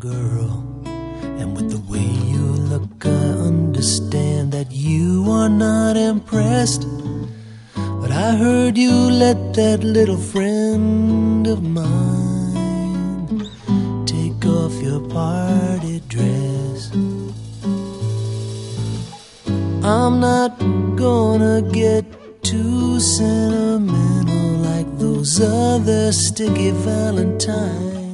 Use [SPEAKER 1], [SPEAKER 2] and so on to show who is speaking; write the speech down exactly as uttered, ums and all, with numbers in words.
[SPEAKER 1] girl, and with the way you look I understand that you are not impressed. But I heard you let that little friend of mine take off your party dress. I'm not gonna get too sentimental like those other sticky valentines.